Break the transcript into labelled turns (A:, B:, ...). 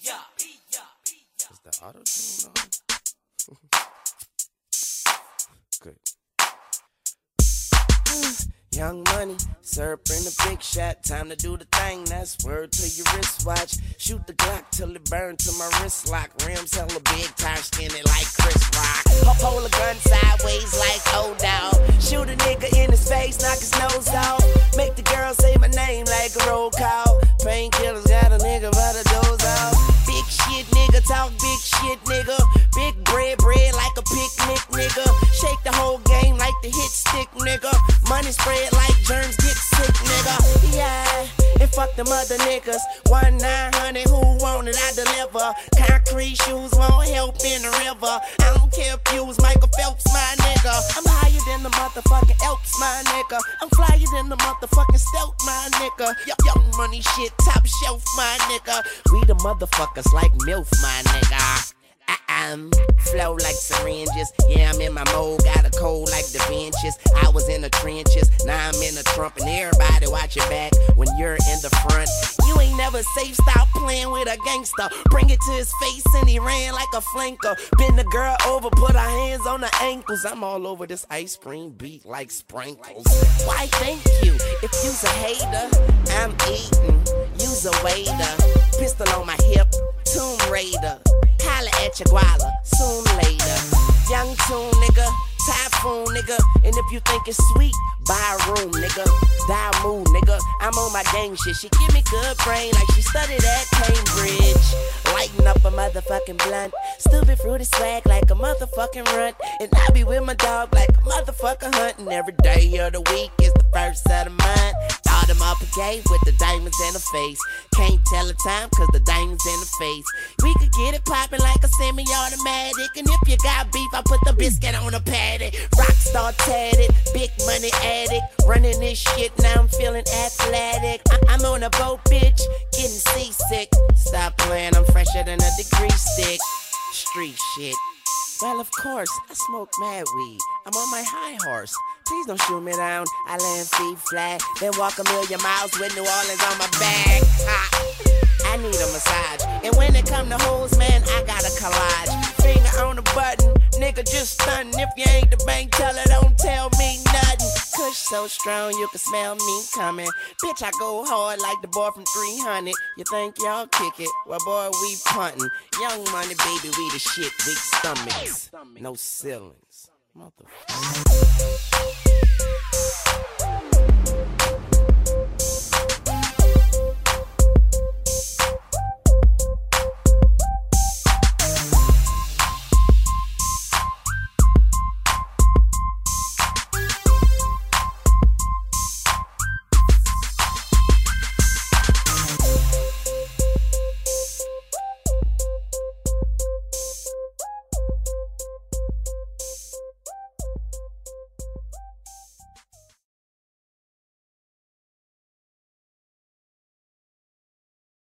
A: Is the auto tune on? Good. Young Money, serving the big shot. Time to do the thing, that's word to your wristwatch. Shoot the Glock till it burn to my wrist lock. Rims hella big, tire skinny like Chris Rock. Hold a gun sideways like old dog. Shoot a nigga in his face, knock his nose off. Make the girl say my name like a roll call. Painkillers got a nigga by the doze off. Big shit nigga, talk big shit nigga. Big bread like a picnic nigga. Shake the whole game like the hit stick nigga. Money spread like germs get sick nigga. Yeah, and fuck them other niggas. 1-900, who want it, I deliver. Concrete shoes won't help in the river. I don't care if you was Michael Phelps, my nigga. I'm higher than the motherfucking Elks, my nigga. I'm flyer than the motherfucking stealth, my nigga. Young Money shit, top shelf, my nigga. We the motherfuckers like MILF, my nigga. Flow like syringes. Yeah, I'm in my mode. Got a cold like Da Vinci's. I was in the trenches. Now I'm in the Trump. And everybody watch your back when you're in the front. You ain't never safe. Stop playing with a gangster. Bring it to his face and he ran like a flanker. Bend the girl over, put her hands on her ankles. I'm all over this ice cream beat like sprinkles. Why thank you? If you's a hater, I'm eating. You's a waiter. Pistol on my hip. Tomb Raider. Holla at your guala, soon later. Young tune, nigga, typhoon, nigga. And if you think it's sweet, buy a room, nigga. Die mood, nigga. I'm on my gang shit. She give me good brain like she studied at Cambridge. Lighten up a motherfucking blunt. Stupid fruity swag like a motherfucking runt. And I be with my dog like a motherfucker hunting. Every day of the week is the first of the month. Thought him up a gate with the diamonds in the face. Can't tell the time cause the diamonds in the face. We could get it poppin' like a semi-automatic. And if you got beef, I put the biscuit on a patty. Rockstar tatted, big money addict. Running this shit, now I'm feeling athletic. I'm on a boat, bitch, getting seasick. Stop playing, I'm fresher than a degree stick. Street shit. Well, of course, I smoke mad weed. I'm on my high horse. Please don't shoot me down. I land feet flat, then walk a million miles with New Orleans on my back. I need a massage. And when it come to hoes, man, I got a collage. Finger on the button, nigga just stuntin'. If you ain't the bank teller, don't tell me nothing. Kush so strong, you can smell me coming. Bitch, I go hard like the boy from 300. You think y'all kick it? Well, boy, we puntin'. Young Money, baby, we the shit. Big stomachs, no ceilings. Motherfucker.